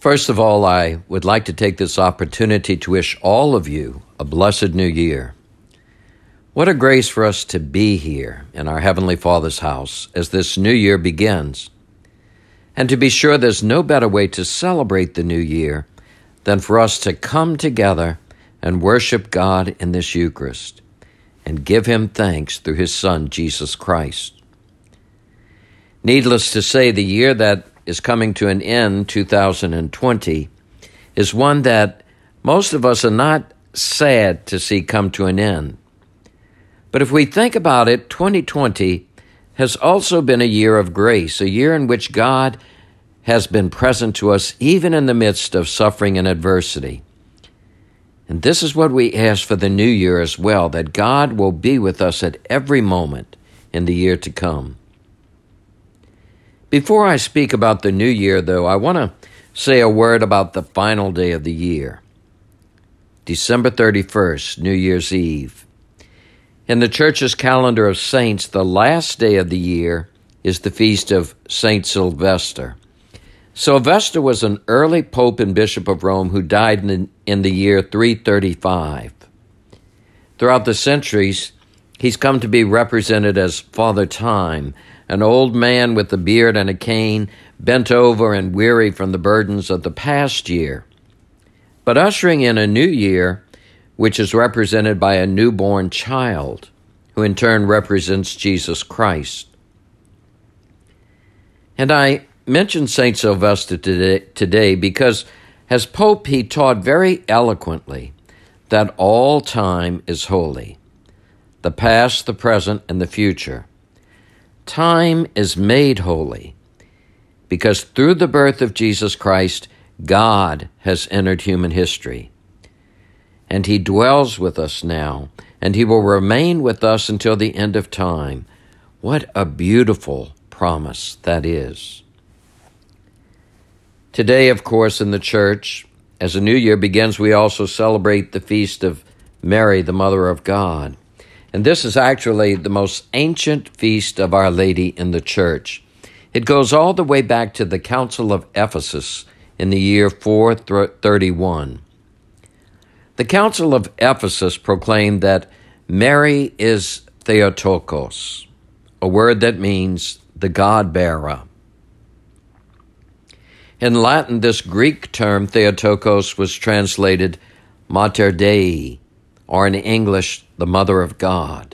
First of all, I would like to take this opportunity to wish all of you a blessed new year. What a grace for us to be here in our Heavenly Father's house as this new year begins. And to be sure, there's no better way to celebrate the new year than for us to come together and worship God in this Eucharist and give Him thanks through His Son, Jesus Christ. Needless to say, the year that is coming to an end, 2020, is one that most of us are not sad to see come to an end. But if we think about it, 2020 has also been a year of grace, a year in which God has been present to us even in the midst of suffering and adversity. And this is what we ask for the new year as well, that God will be with us at every moment in the year to come. Before I speak about the new year, though, I want to say a word about the final day of the year, December 31st, New Year's Eve. In the Church's calendar of saints, the last day of the year is the feast of Saint Sylvester. Sylvester was an early pope and bishop of Rome who died in the year 335. Throughout the centuries, he's come to be represented as Father Time, an old man with a beard and a cane, bent over and weary from the burdens of the past year, but ushering in a new year, which is represented by a newborn child, who in turn represents Jesus Christ. And I mention St. Sylvester today because as Pope he taught very eloquently that all time is holy, the past, the present, and the future. Time is made holy because through the birth of Jesus Christ, God has entered human history. And He dwells with us now, and He will remain with us until the end of time. What a beautiful promise that is. Today, of course, in the Church, as a new year begins, we also celebrate the feast of Mary, the Mother of God. And this is actually the most ancient feast of Our Lady in the Church. It goes all the way back to the Council of Ephesus in the year 431. The Council of Ephesus proclaimed that Mary is Theotokos, a word that means the God-bearer. In Latin, this Greek term, Theotokos, was translated Mater Dei, or in English, the Mother of God.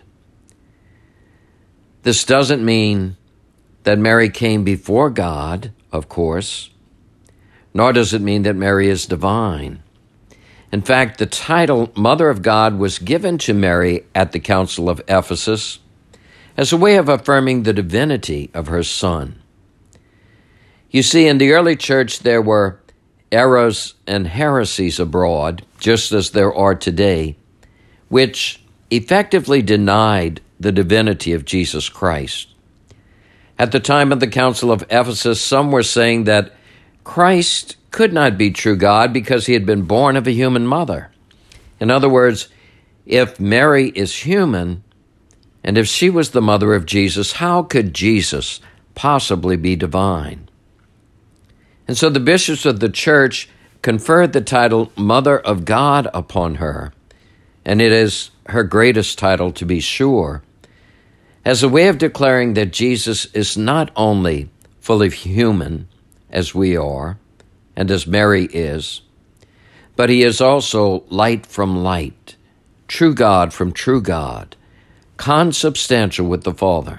This doesn't mean that Mary came before God, of course, nor does it mean that Mary is divine. In fact, the title Mother of God was given to Mary at the Council of Ephesus as a way of affirming the divinity of her Son. You see, in the early church, there were errors and heresies abroad, just as there are today, which effectively denied the divinity of Jesus Christ. At the time of the Council of Ephesus, some were saying that Christ could not be true God because He had been born of a human mother. In other words, if Mary is human, and if she was the mother of Jesus, how could Jesus possibly be divine? And so the bishops of the Church conferred the title Mother of God upon her, and it is her greatest title to be sure, as a way of declaring that Jesus is not only fully human, as we are, and as Mary is, but He is also light from light, true God from true God, consubstantial with the Father.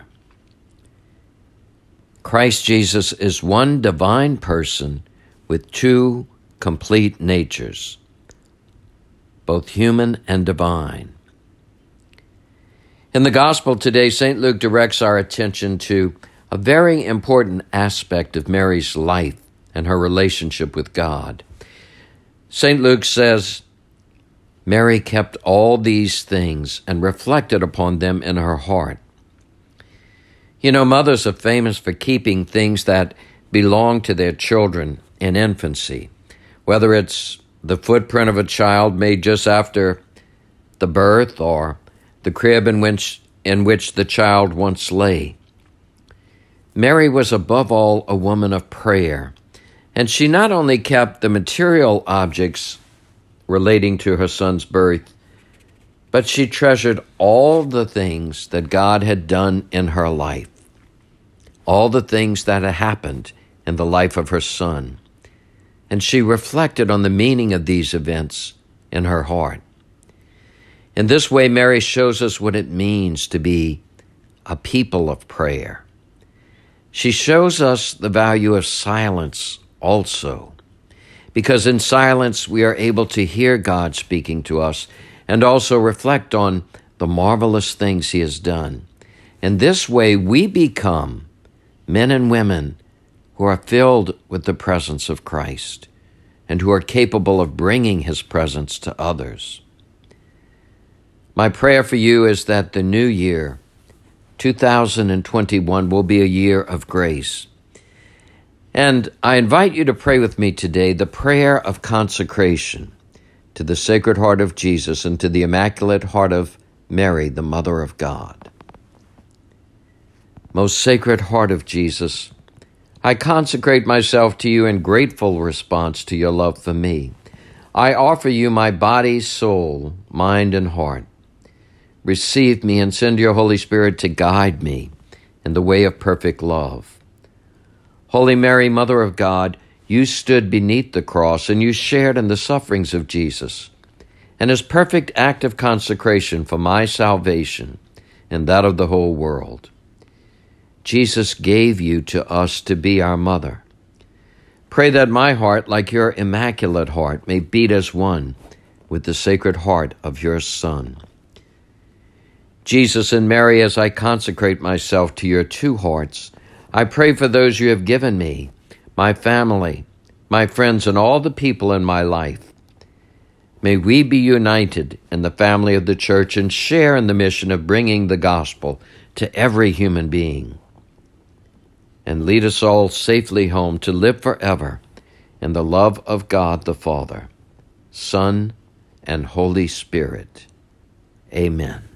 Christ Jesus is one divine person with two complete natures, both human and divine. In the Gospel today, St. Luke directs our attention to a very important aspect of Mary's life and her relationship with God. St. Luke says, Mary kept all these things and reflected upon them in her heart. You know, mothers are famous for keeping things that belong to their children in infancy, whether it's the footprint of a child made just after the birth or the crib in which the child once lay. Mary was above all a woman of prayer, And she not only kept the material objects relating to her son's birth, but she treasured all the things that God had done in her life, all the things that had happened in the life of her son. And she reflected on the meaning of these events in her heart. In this way, Mary shows us what it means to be a people of prayer. She shows us the value of silence also, because in silence we are able to hear God speaking to us and also reflect on the marvelous things He has done. In this way, we become men and women who are filled with the presence of Christ and who are capable of bringing His presence to others. My prayer for you is that the new year, 2021, will be a year of grace. And I invite you to pray with me today the prayer of consecration to the Sacred Heart of Jesus and to the Immaculate Heart of Mary, the Mother of God. Most Sacred Heart of Jesus, I consecrate myself to you in grateful response to your love for me. I offer you my body, soul, mind, and heart. Receive me and send your Holy Spirit to guide me in the way of perfect love. Holy Mary, Mother of God, you stood beneath the cross and you shared in the sufferings of Jesus. And as perfect act of consecration for my salvation and that of the whole world, Jesus gave you to us to be our mother. Pray that my heart, like your immaculate heart, may beat as one with the Sacred Heart of your Son. Jesus and Mary, as I consecrate myself to your two hearts, I pray for those you have given me, my family, my friends, and all the people in my life. May we be united in the family of the Church and share in the mission of bringing the gospel to every human being. And lead us all safely home to live forever in the love of God the Father, Son, and Holy Spirit. Amen.